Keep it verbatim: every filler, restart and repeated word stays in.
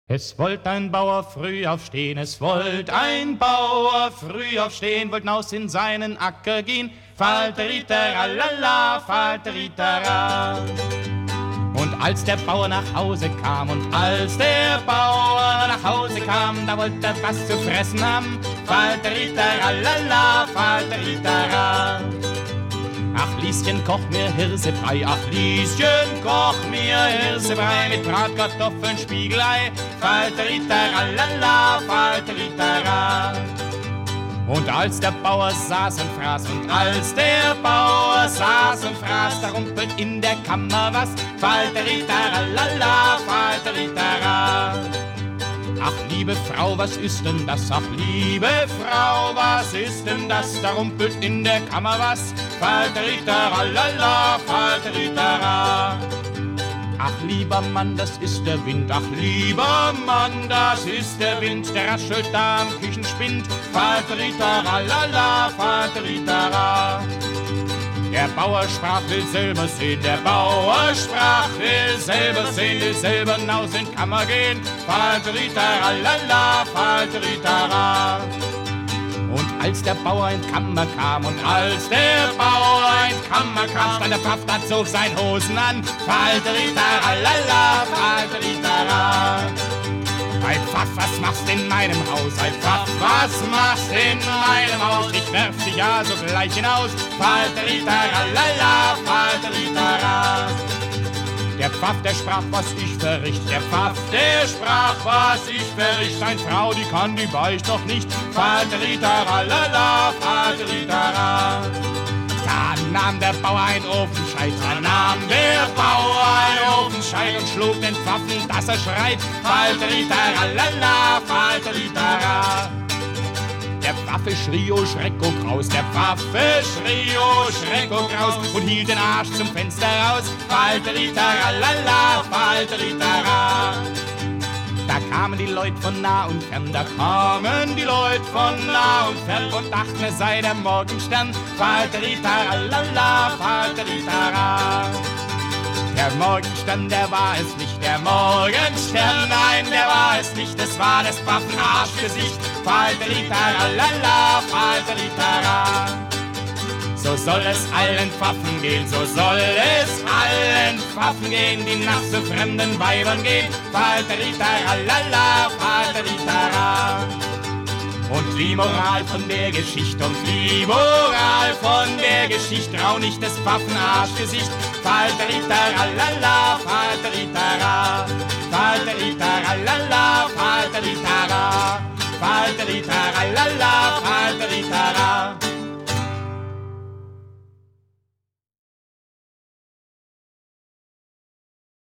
Es wollt ein Bauer früh aufstehen, es wollt ein Bauer früh aufstehen, wollt naus in seinen Acker gehen, falteritaralala, falteritara. Und als der Bauer nach Hause kam, und als der Bauer nach Hause kam, da wollte er was zu fressen haben, falteritaralala, falteritara. Ach Lieschen, koch mir Hirsebrei, ach Lieschen, koch mir Hirsebrei mit Bratkartoffeln, Spiegelei, falteritaralala, falteritara. Und als der Bauer saß und fraß, und als der Bauer saß und fraß, da rumpelt in der Kammer was, falteritaralala, falteritara. Ach, liebe Frau, was ist denn das? Ach, liebe Frau, was ist denn das? Da rumpelt in der Kammer was, falteritaralala, falteritara. Ach, lieber Mann, das ist der Wind, ach, lieber Mann, das ist der Wind, der raschelt da am Küchenspind, falteritaralala, falteritara. Der Bauer sprach, will selber sehen, der Bauer sprach, will selber sehen, will selber naus in Kammer gehen, falteritaralala, falteritara. Und als der Bauer in Kammer kam, und als der Bauer in Kammer kam, stand der Pfaff, da zog sein Hosen an, falteritaralala, falteritara. Ei Pfaff, was machst in meinem Haus? Ei Pfaff, was machst in meinem Haus? Ich werf dich ja sogleich hinaus, falteritaralala, falteritara. Der Pfaff, der sprach, was ich verricht, der Pfaff, der sprach, was ich verricht. Ein Frau, die kann die Beicht doch nicht, falteritaralala, falteritara. Da nahm der Bauer ein Ofenscheit, da nahm der Bauer ein Ofenscheit und schlug den Pfaffen, dass er schreit, falteritaralala, falteritara. Der Pfaffe schrie, oh Schreck, oh Graus, der Pfaffe schrie, oh Schreck, oh Graus, und hielt den Arsch zum Fenster raus, falteritaralala, falteritara. Da kamen die Leute von nah und fern, da kamen die Leute von nah und fern und dachten, es sei der Morgenstern, falteritaralala, falteritara. Der Morgenstern, der war es nicht, der Morgenstern, nein, der war es nicht, es war des Pfaffen Arschgesicht, falteritaralala, falteritara. So soll es allen Pfaffen gehen, so soll es allen Pfaffen gehen, die nach so fremden Weibern gehen, falteritaralala, falteritara. Und die Moral von der Geschichte, und die Moral von der Geschichte, trau nicht des Pfaffen Arschgesicht, falteritaralala, falteritara, falteritaralala, falteritara, falteritaralala.